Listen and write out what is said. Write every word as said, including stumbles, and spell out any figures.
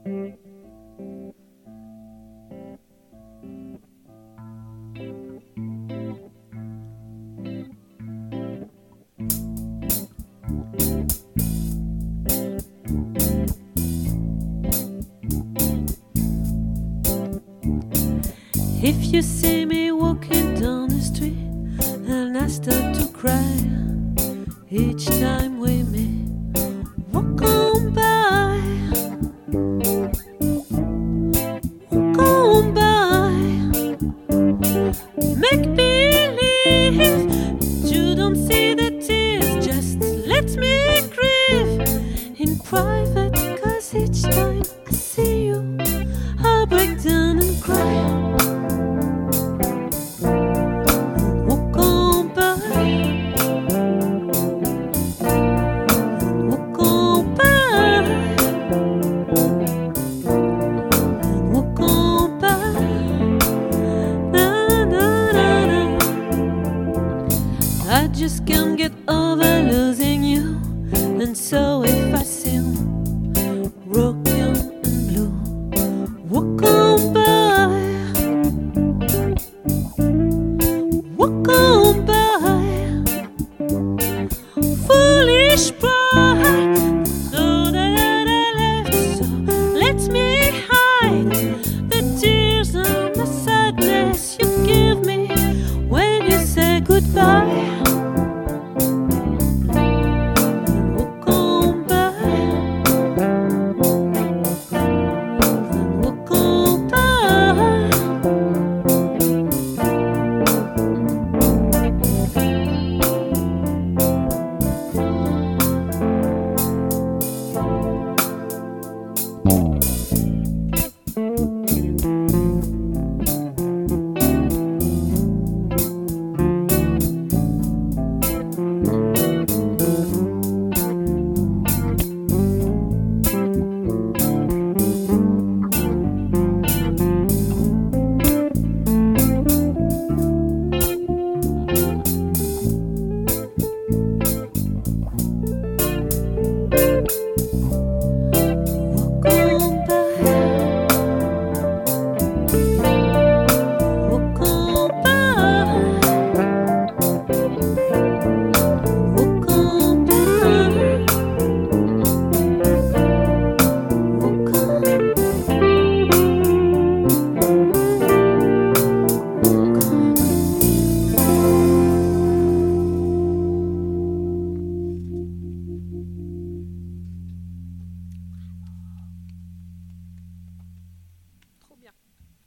If you see me walking down the street and I start to cry each time we meet, walk on by, walk on by, make believe you don't see the tears, just let me grieve in private, 'cause each time